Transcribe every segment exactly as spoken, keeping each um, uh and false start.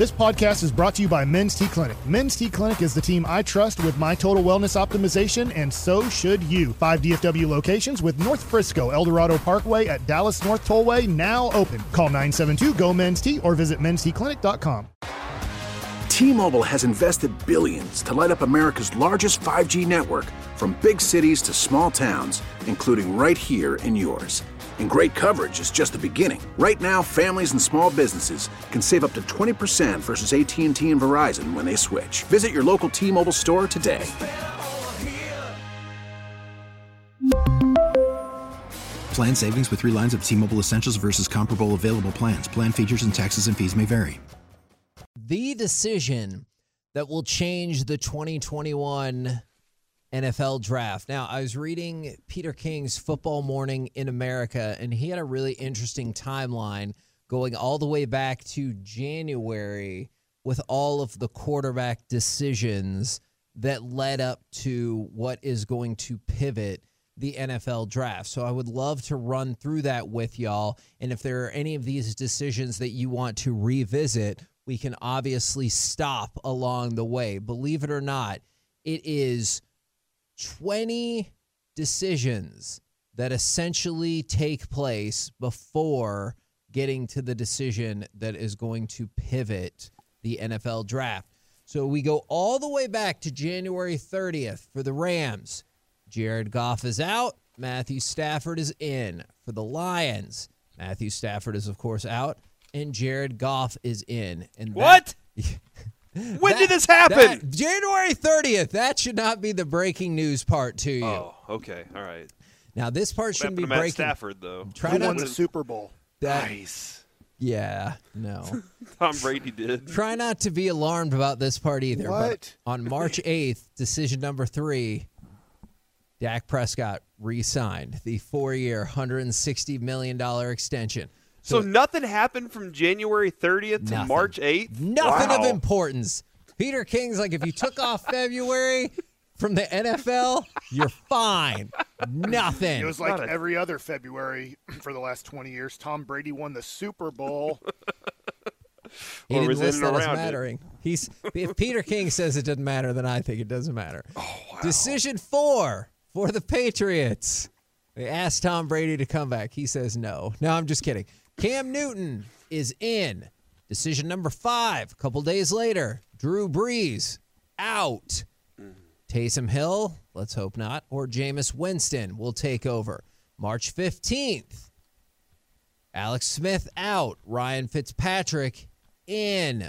This podcast is brought to you by Men's T Clinic. Men's T Clinic is the team I trust with my total wellness optimization, and so should you. Five D F W locations with North Frisco, El Dorado Parkway at Dallas North Tollway now open. Call nine seven two, G O, MEN'S T or visit mens t clinic dot com. T-Mobile has invested billions to light up America's largest five G network, from big cities to small towns, including right here in yours. And great coverage is just the beginning. Right now, families and small businesses can save up to twenty percent versus A T and T and Verizon when they switch. Visit your local T-Mobile store today. Plan savings with three lines of T-Mobile Essentials versus comparable available plans. Plan features and taxes and fees may vary. The decision that will change the twenty twenty-one N F L draft. Now, I was reading Peter King's Football Morning in America, and he had a really interesting timeline going all the way back to January with all of the quarterback decisions that led up to what is going to pivot the N F L draft. So I would love to run through that with y'all. And if there are any of these decisions that you want to revisit, we can obviously stop along the way. Believe it or not, it is twenty decisions that essentially take place before getting to the decision that is going to pivot the N F L draft. So we go all the way back to January thirtieth for the Rams. Jared Goff is out. Matthew Stafford is in. For the Lions, Matthew Stafford is, of course, out, and Jared Goff is in. And what? That, when that, did this happen? That, January thirtieth. That should not be the breaking news part to you. Oh, okay. All right. Now, this part What shouldn't happened be to Matt breaking. Stafford, though? Try Who not won to, the Super Bowl? that, Nice. Yeah, no. Tom Brady did. Try not to be alarmed about this part either. What? But on March eighth, decision number three, Dak Prescott re-signed the four-year, one hundred sixty million dollars extension. So, so nothing happened from January thirtieth to nothing. March eighth? Nothing Wow. of importance. Peter King's like, if you took off February from the N F L, you're fine. Nothing. It was like Not a- every other February for the last twenty years. Tom Brady won the Super Bowl. He Or didn't was in list and that as around it. mattering. He's if Peter King says it doesn't matter, then I think it doesn't matter. Oh, wow. Decision four for the Patriots. They asked Tom Brady to come back. He says no. No, I'm just kidding. Cam Newton is in. Decision number five. A couple days later, Drew Brees out. Taysom Hill, let's hope not, or Jameis Winston will take over. March fifteenth, Alex Smith out. Ryan Fitzpatrick in.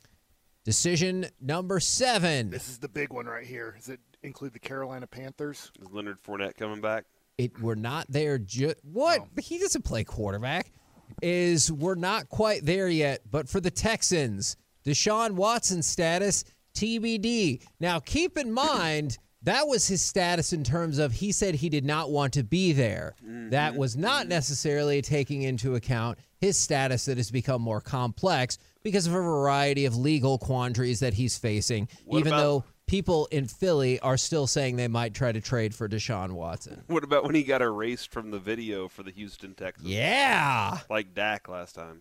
Decision number seven. This is the big one right here. Does it include the Carolina Panthers? Is Leonard Fournette coming back? It we're not there. Ju- what? Oh. He doesn't play quarterback. Is we're not quite there yet. But for the Texans, Deshaun Watson's status T B D. Now keep in mind that was his status in terms of he said he did not want to be there. Mm-hmm. That was not necessarily taking into account his status that has become more complex because of a variety of legal quandaries that he's facing. What even about- though people in Philly are still saying they might try to trade for Deshaun Watson. What about when he got erased from the video for the Houston Texans? Yeah. Like Dak last time.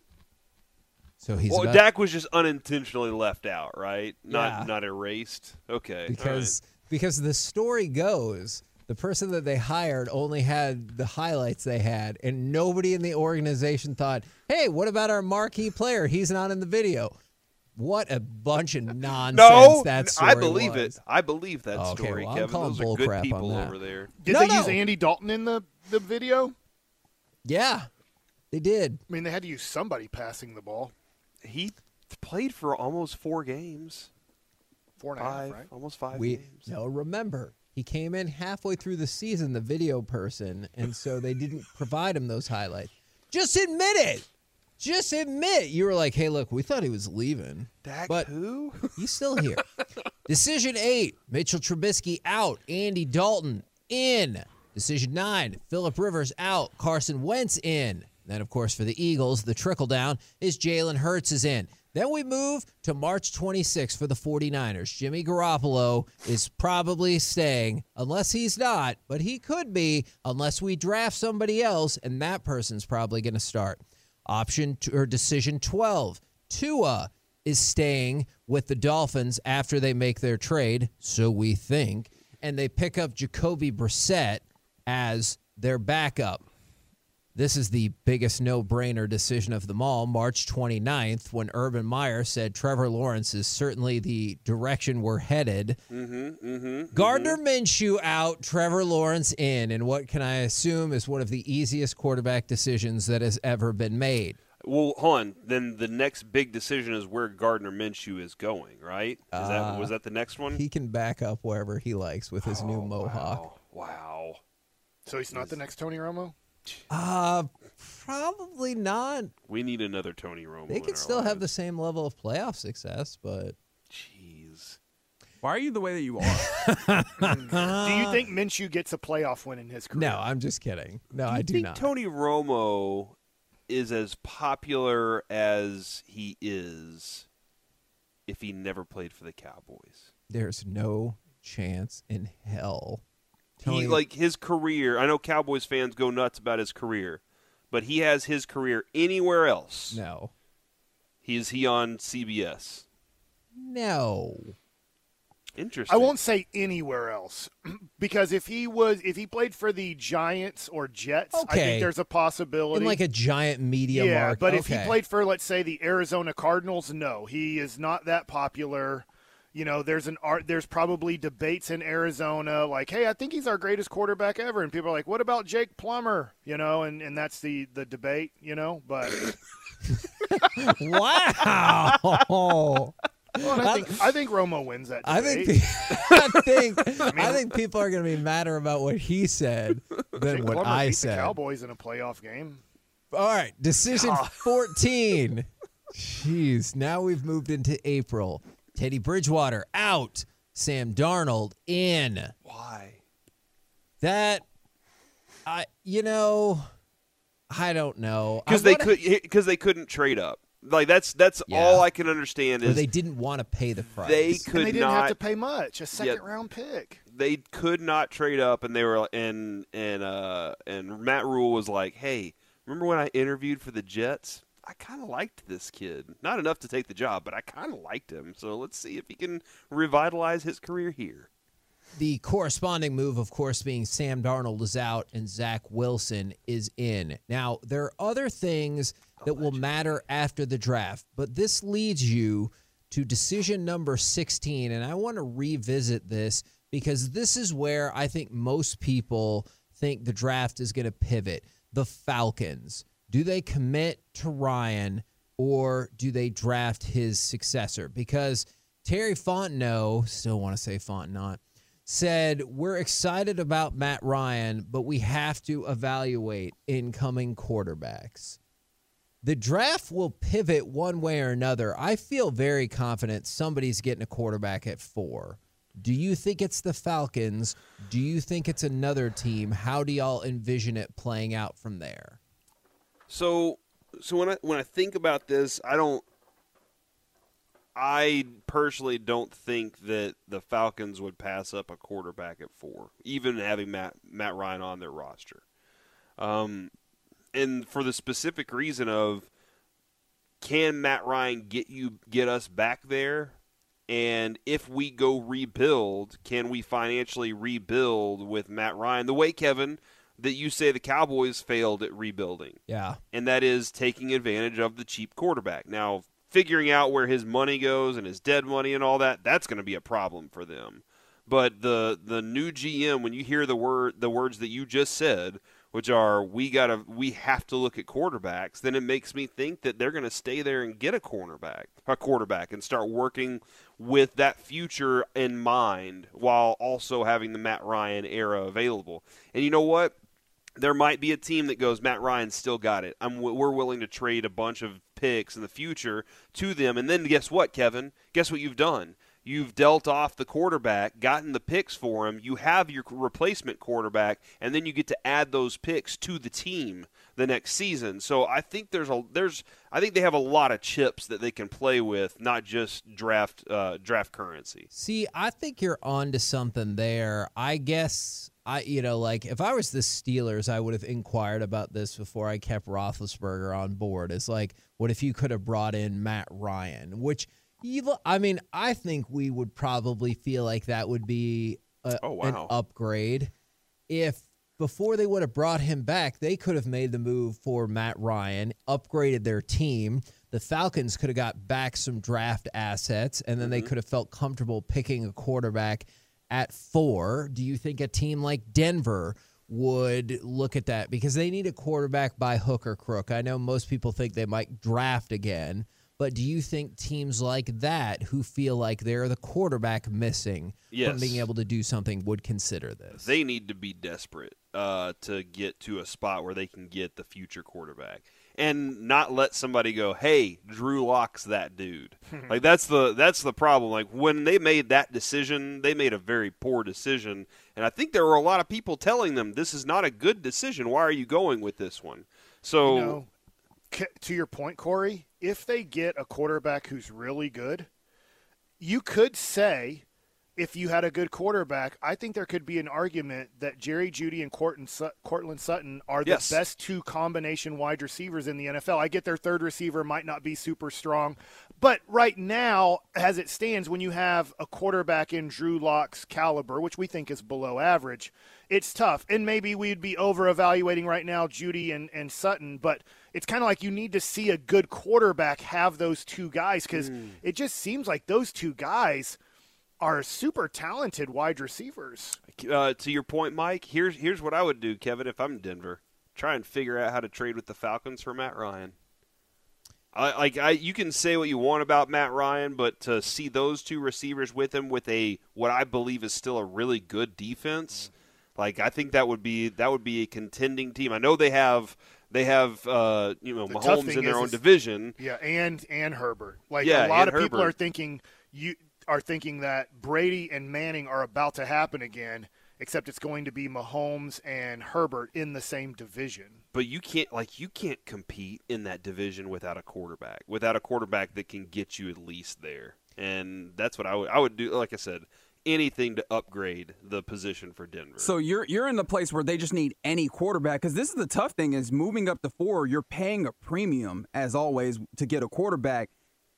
So he's Well, about, Dak was just unintentionally left out, right? Not Yeah. not erased. Okay. all because because the story goes the person that they hired only had the highlights they had, and nobody in the organization thought, hey, what about our marquee player? He's not in the video. What a bunch of nonsense No, that story I believe was. it. I believe that Okay, story, well, I'm Kevin. calling Those are bull good crap on people that. over there. Did No, they no. use Andy Dalton in the, the video? Yeah, they did. I mean, they had to use somebody passing the ball. He played for almost four games. Four and a half, Five, right? almost five We games. no, remember, he came in halfway through the season, the video person, and so they didn't provide him those highlights. Just admit it. Just admit you were like, hey, look, we thought he was leaving, Dak but who? he's still here. Decision eight, Mitchell Trubisky out, Andy Dalton in. Decision nine, Phillip Rivers out, Carson Wentz in. Then, of course, for the Eagles, the trickle down is Jalen Hurts is in. Then we move to March twenty-sixth for the 49ers. Jimmy Garoppolo is probably staying, unless he's not, but he could be, unless we draft somebody else, and that person's probably going to start. Option t- or decision twelve, Tua is staying with the Dolphins after they make their trade, so we think, and they pick up Jacoby Brissett as their backup. This is the biggest no-brainer decision of them all. March twenty-ninth, when Urban Meyer said Trevor Lawrence is certainly the direction we're headed. Mm-hmm, mm-hmm, Gardner mm-hmm. Minshew out, Trevor Lawrence in, and what can I assume is one of the easiest quarterback decisions that has ever been made. Well, hold on. Then the next big decision is where Gardner Minshew is going, right? Is Uh, that was that the next one? He can back up wherever he likes with his oh, new mohawk. Wow. wow. So he's not the next Tony Romo? Uh, probably not. We need another Tony Romo. They in could our still have the lives. same level of playoff success, but Jeez. Why are you the way that you are? Do you think Minshew gets a playoff win in his career? no, I'm just kidding. No, Do you I do think not. Tony Romo is as popular as he is if he never played for the Cowboys? There's no chance in hell. Tony, He like his career. I know Cowboys fans go nuts about his career, but he has his career anywhere else. no, He is he on C B S? no. Interesting. I won't say anywhere else because if he was if he played for the Giants or Jets, I Okay. think there's a possibility. In like a giant media yeah, market. but if he okay. played for, let's say, the Arizona Cardinals, no, he is not that popular. You know, there's an art. There's probably debates in Arizona, like, "Hey, I think he's our greatest quarterback ever," and people are like, "What about Jake Plummer?" You know, and, and that's the, the debate. You know, but wow. well, I think I think Romo wins that I debate. think I think I think people are going to be madder about what he said than Jake what Plummer I beat said. the Cowboys in a playoff game. All right, decision fourteen. Jeez, now we've moved into April. Teddy Bridgewater out, Sam Darnold in. Why. That I you know, I don't know. Because I they wanna- could because they couldn't trade up. Like that's that's Yeah. all I can understand or is they didn't want to pay the price. they And could they didn't not have to pay much, a second round pick. they could not trade up, and they were and and uh and Matt Rule was like, "Hey, remember when I interviewed for the Jets? I kind of liked this kid. Not enough to take the job, but I kind of liked him. So let's see if he can revitalize his career here." The corresponding move, of course, being Sam Darnold is out and Zach Wilson is in. Now, there are other things that will matter after the draft, but this leads you to decision number sixteen, and I want to revisit this because this is where I think most people think the draft is going to pivot. The Falcons. Do they commit to Ryan or do they draft his successor? Because Terry Fontenot, still want to say Fontenot, said, we're excited about Matt Ryan, but we have to evaluate incoming quarterbacks. The draft will pivot one way or another. I feel very confident somebody's getting a quarterback at four. Do you think it's the Falcons? Do you think it's another team? How do y'all envision it playing out from there? So, so when I when I think about this, I don't. I personally don't think that the Falcons would pass up a quarterback at four, even having Matt Matt Ryan on their roster. Um, and for the specific reason of, can Matt Ryan get you get us back there? And if we go rebuild, can we financially rebuild with Matt Ryan the way, Kevin, that you say the Cowboys failed at rebuilding? Yeah. And that is taking advantage of the cheap quarterback. Now, figuring out where his money goes and his dead money and all that, that's going to be a problem for them. But the the new G M, when you hear the word the words that you just said, which are we gotta we have to look at quarterbacks, then it makes me think that they're going to stay there and get a cornerback, a quarterback, and start working with that future in mind, while also having the Matt Ryan era available. And you know what? There might be a team that goes, Matt Ryan still got it. I'm we're willing to trade a bunch of picks in the future to them. And then guess what, Kevin? Guess what you've done? You've dealt off the quarterback, gotten the picks for him. You have your replacement quarterback, and then you get to add those picks to the team the next season. So I think there's a there's I think they have a lot of chips that they can play with, not just draft uh, draft currency. See, I think you're onto something there. I guess I, you know, like if I was the Steelers, I would have inquired about this before I kept Roethlisberger on board. It's like, what if you could have brought in Matt Ryan, which You lo- I mean, I think we would probably feel like that would be a, Oh, an wow. upgrade if before they would have brought him back, they could have made the move for Matt Ryan, upgraded their team. The Falcons could have got back some draft assets, and then Mm-hmm. they could have felt comfortable picking a quarterback at four. Do you think a team like Denver would look at that? Because they need a quarterback by hook or crook. I know most people think they might draft again, but do you think teams like that who feel like they're the quarterback missing Yes. from being able to do something would consider this? They need to be desperate uh, to get to a spot where they can get the future quarterback and not let somebody go, hey, Drew Lock's that dude. Like that's the that's the problem. Like when they made that decision, they made a very poor decision. And I think there were a lot of people telling them this is not a good decision. Why are you going with this one? So You know, c- to your point, Corey, if they get a quarterback who's really good, you could say, if you had a good quarterback, I think there could be an argument that Jerry Jeudy and Cortland, Sut- Cortland Sutton are the Yes. best two combination wide receivers in the N F L. I get their third receiver might not be super strong, but right now, as it stands, when you have a quarterback in Drew Lock's caliber, which we think is below average, it's tough. And maybe we'd be over-evaluating right now Jeudy and, and Sutton, but it's kind of like you need to see a good quarterback have those two guys because Mm. it just seems like those two guys are super talented wide receivers. uh, to your point, Mike, here's here's what I would do, Kevin, if I'm Denver. Try and figure out how to trade with the Falcons for Matt Ryan. I, like I, you can say what you want about Matt Ryan, but to see those two receivers with him with a what I believe is still a really good defense, like I think that would be that would be a contending team. I know they have they have uh, you know The tough Mahomes thing in their is- own is- division. Yeah, and and Herbert. Like Yeah, a lot and of people Herbert. are thinking you are thinking that Brady and Manning are about to happen again, except it's going to be Mahomes and Herbert in the same division. But you can't like you can't compete in that division without a quarterback. Without a quarterback that can get you at least there. And that's what I would I would do, like I said, anything to upgrade the position for Denver. So you're you're in the place where they just need any quarterback because this is the tough thing is moving up to four. You're paying a premium as always to get a quarterback.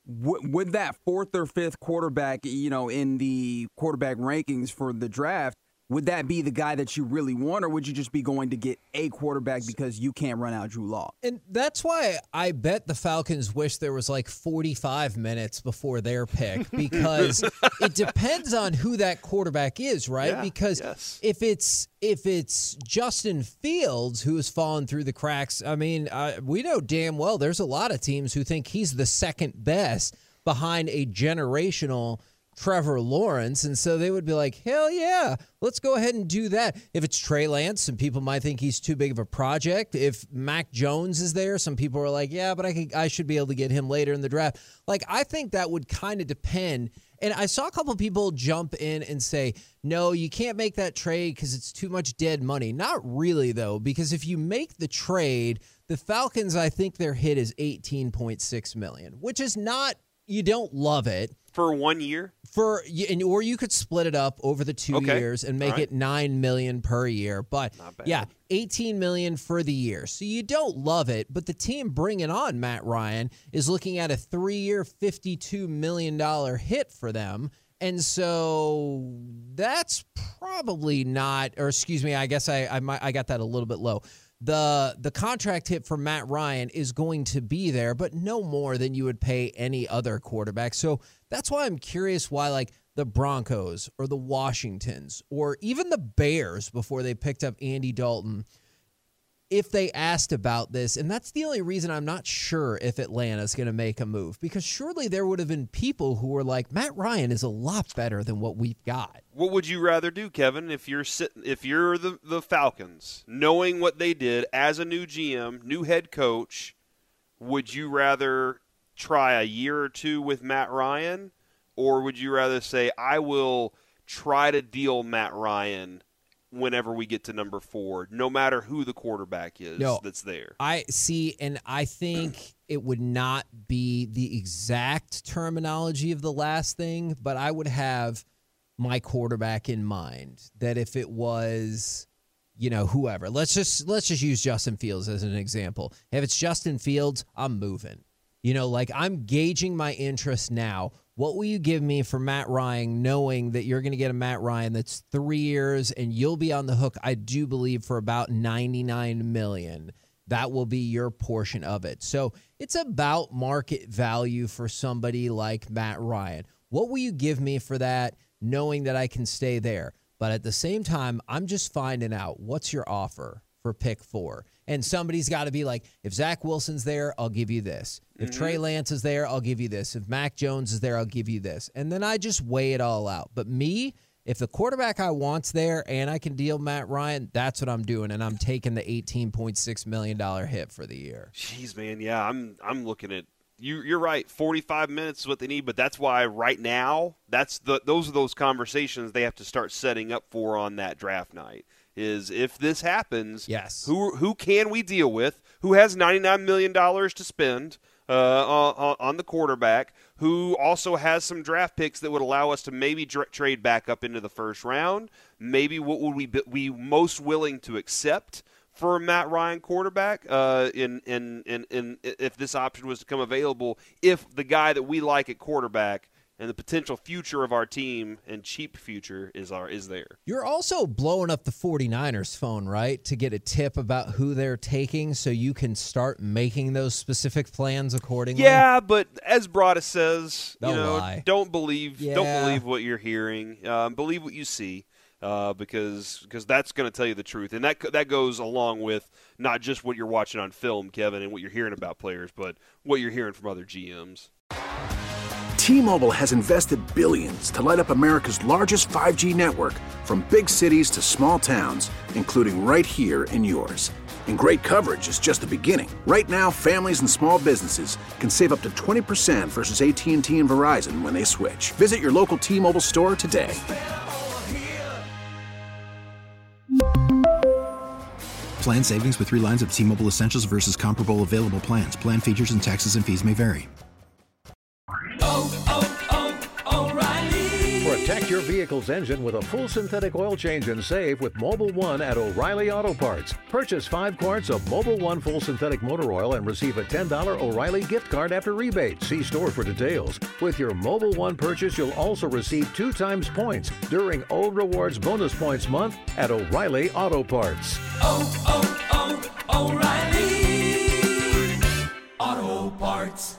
W- would that fourth or fifth quarterback, you know, in the quarterback rankings for the draft, would that be the guy that you really want, or would you just be going to get a quarterback because you can't run out Drew Lock? And that's why I bet the Falcons wish there was like forty-five minutes before their pick because it depends on who that quarterback is, right? Yeah, because yes. if it's if it's Justin Fields who has fallen through the cracks, I mean, uh, we know damn well there's a lot of teams who think he's the second best behind a generational Trevor Lawrence, and so they would be like, hell yeah, let's go ahead and do that. If it's Trey Lance, some people might think he's too big of a project. If Mac Jones is there, some people are like, yeah, but I could, I should be able to get him later in the draft. Like, I think that would kind of depend. And I saw a couple people jump in and say, no, you can't make that trade because it's too much dead money. Not really, though, because if you make the trade, the Falcons, I think their hit is eighteen point six million dollars, which is not, you don't love it. for one year? For and or you could split it up over the two Okay. years and make All right. it nine million per year. But Not bad. yeah, eighteen million for the year. So you don't love it, but the team bringing on Matt Ryan is looking at a three-year, fifty-two million dollar hit for them. And so that's probably not, or excuse me, I guess I I, might, I got that a little bit low. The the contract hit for Matt Ryan is going to be there, but no more than you would pay any other quarterback. So that's why I'm curious why like the Broncos or the Washingtons or even the Bears before they picked up Andy Dalton, if they asked about this, and that's the only reason I'm not sure if Atlanta's going to make a move, because surely there would have been people who were like, Matt Ryan is a lot better than what we've got. What would you rather do, Kevin, if you're sitting, if you're the, the Falcons, knowing what they did as a new G M, new head coach, would you rather try a year or two with Matt Ryan, or would you rather say, I will try to deal Matt Ryan whenever we get to number four, no matter who the quarterback is No. that's there? I see, and I think it would not be the exact terminology of the last thing, but I would have my quarterback in mind. That if it was, you know, whoever, let's just let's just use Justin Fields as an example. If it's Justin Fields, I'm moving. You know, like I'm gauging my interest now What will you give me for Matt Ryan, knowing that you're going to get a Matt Ryan that's three years and you'll be on the hook, I do believe, for about ninety-nine million dollars. That will be your portion of it. So it's about market value for somebody like Matt Ryan. What will you give me for that, knowing that I can stay there? But at the same time, I'm just finding out, what's your offer for pick four? And somebody's got to be like, if Zach Wilson's there, I'll give you this. If mm-hmm. Trey Lance is there, I'll give you this. If Mac Jones is there, I'll give you this. And then I just weigh it all out. But me, if the quarterback I want's there and I can deal Matt Ryan, that's what I'm doing. And I'm taking the eighteen point six million dollars hit for the year. Jeez, man. Yeah, I'm I'm looking at you. You're right. forty-five minutes is what they need. But that's why right now, that's the those are those conversations they have to start setting up for on that draft night. Is if this happens, yes. who who can we deal with? Who has ninety-nine million dollars to spend uh, on, on the quarterback? Who also has some draft picks that would allow us to maybe dra- trade back up into the first round? Maybe what would we be, be most willing to accept for a Matt Ryan quarterback? Uh, in, in in in if this option was to come available, if the guy that we like at quarterback and the potential future of our team and cheap future is our is there. You're also blowing up the 49ers phone, right, to get a tip about who they're taking so you can start making those specific plans accordingly? Yeah, but as Broadus says, They'll you know, lie. don't believe Yeah. don't believe what you're hearing. Um, believe what you see. Uh, because because that's going to tell you the truth, and that that goes along with not just what you're watching on film, Kevin, and what you're hearing about players, but what you're hearing from other G Ms. T-Mobile has invested billions to light up America's largest five G network, from big cities to small towns, including right here in yours. And great coverage is just the beginning. Right now, families and small businesses can save up to twenty percent versus A T and T and Verizon when they switch. Visit your local T-Mobile store today. Plan savings with three lines of T-Mobile Essentials versus comparable available plans. Plan features and taxes and fees may vary. Oh, oh, oh, O'Reilly. Protect your vehicle's engine with a full synthetic oil change and save with Mobil one at O'Reilly Auto Parts. Purchase five quarts of Mobil one full synthetic motor oil and receive a ten dollars O'Reilly gift card after rebate. See store for details. With your Mobil one purchase, you'll also receive two times points during O Rewards Bonus Points Month at O'Reilly Auto Parts. Oh, oh, oh, O'Reilly Auto Parts.